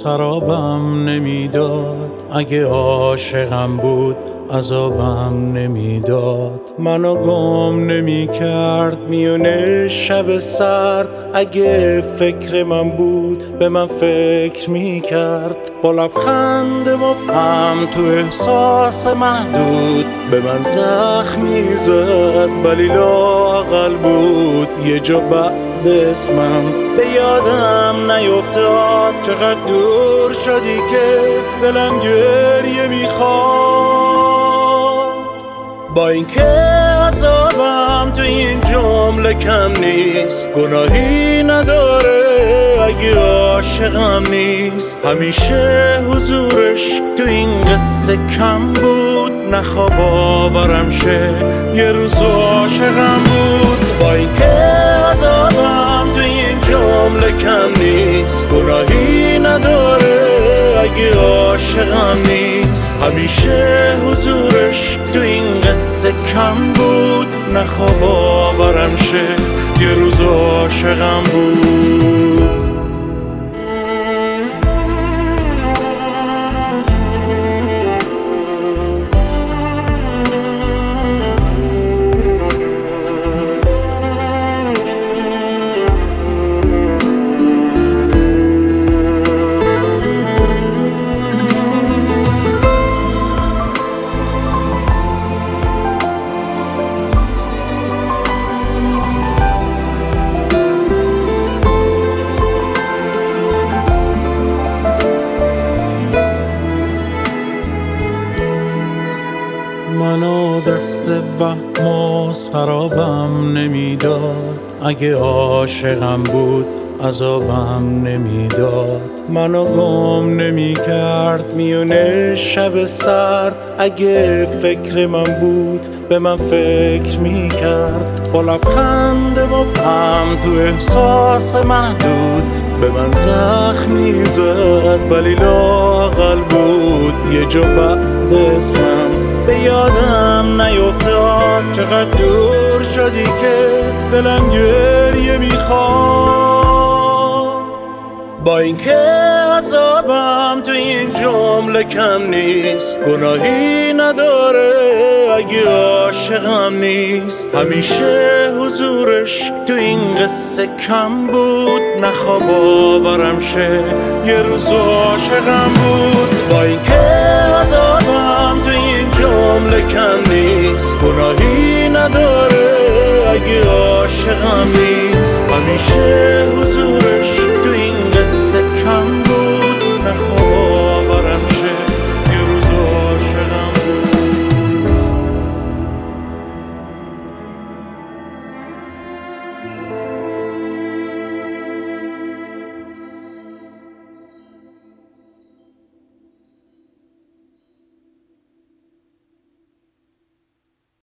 سرابم نمیداد، اگه عاشقم بود عذابم نمیداد. منو گم نمیکرد میونه شب سرد، اگه فکر من بود به من فکر میکرد. با لبخند مبهم تو احساس محدود به من زخم میزد، ولی لااقل بود یه جا بعد اسمم به یادم نیفتاد. چقدر دور شدی که دلم گریه میخواد. با اینکه عذابم تو این جمله کم نیست، گناهی نداره اگه عاشقم نیست. همیشه حضورش تو این قصه کم بود، نخواب آورم شه یه روز عاشقم بود. با اینکه عذابم تو این جمله کم نیست، گناهی نداره اگه عاشقم نیست. همیشه حضورش تو این قصه کم بود، نخواب آورم شه یه روز عاشقم بود. منو دست وهم و سرابم نمیداد، اگه عاشقم بود عذابم نمیداد. منو گم نمیکرد میونه شب سرد، اگه فکر من بود به من فکر میکرد. با لبخند مبهم تو احساس محدود به من زخم میزد، ولی لااقل بود یه جا بعد اسمم به یادم نیفتاد. چقدر دور شدی که دلم گریه میخواد. با اینکه عذابم تو این جمله کم نیست، گناهی نداره اگه عاشقم نیست. همیشه حضورش تو این قصه کم بود، نخواب آورم شه یه روز عاشقم بود. با اینکه عذابم تو این جمله کم نیست، گناهی نداره اگه عاشقم نیست. همیشه